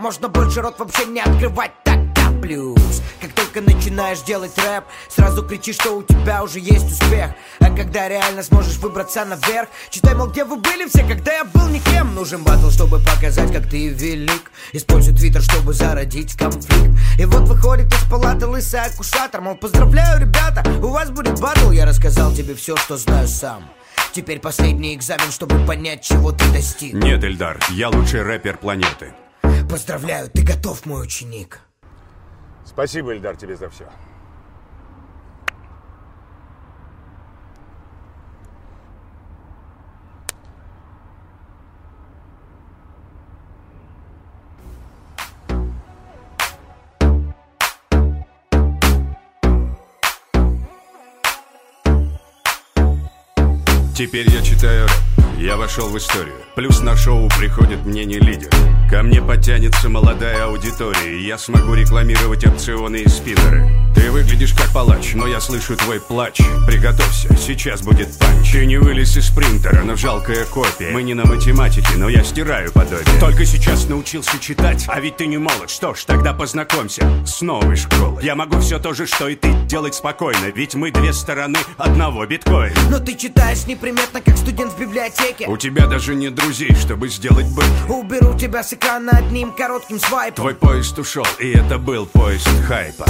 Можно больше рот вообще не открывать, тогда плюс. Как только начинаешь делать рэп, сразу кричишь, что у тебя уже есть успех. А когда реально сможешь выбраться наверх, читай, мол, где вы были все, когда я был никем. Нужен батл, чтобы показать, как ты велик. Используй твиттер, чтобы зародить конфликт. И вот выходит из палаты лысый акушатор, мол, поздравляю, ребята, у вас будет батл. Я рассказал тебе все, что знаю сам. Теперь последний экзамен, чтобы понять, чего ты достиг. Нет, Эльдар, я лучший рэпер планеты. Поздравляю, ты готов, мой ученик. Спасибо, Эльдар, тебе за все. Теперь я читаю рэп. Я вошел в историю. Плюс на шоу приходит мнение лидера. Ко мне подтянется молодая аудитория, и я смогу рекламировать опционы и спиннеры. Ты выглядишь как палач, но я слышу твой плач. Приготовься, сейчас будет панч. Ты не вылез из принтера, но жалкая копия. Мы не на математике, но я стираю подобие. Только сейчас научился читать, а ведь ты не молод. Что ж, тогда познакомься с новой школой. Я могу все то же, что и ты, делать спокойно, ведь мы две стороны одного биткоина. Но ты читаешь неприметно, как студент в библиотеке. У тебя даже нет друзей, чтобы сделать бы. Уберу тебя с экрана одним коротким свайпом. Твой поезд ушел, и это был поезд хайпа.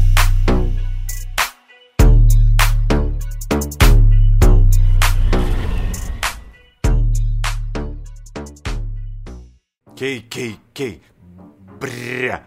Кей. Бря.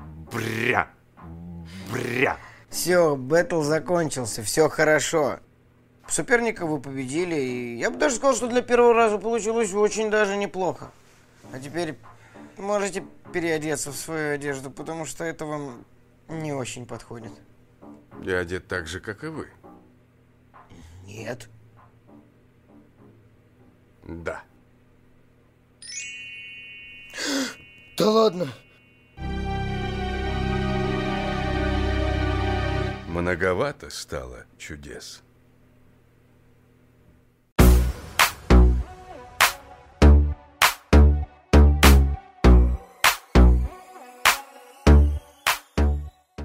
Все, бэтл закончился, все хорошо. Соперника вы победили, и я бы даже сказал, что для первого раза получилось очень даже неплохо. А теперь можете переодеться в свою одежду, потому что это вам не очень подходит. Я одет так же, как и вы. Нет. Да. Да ладно. Многовато стало чудес.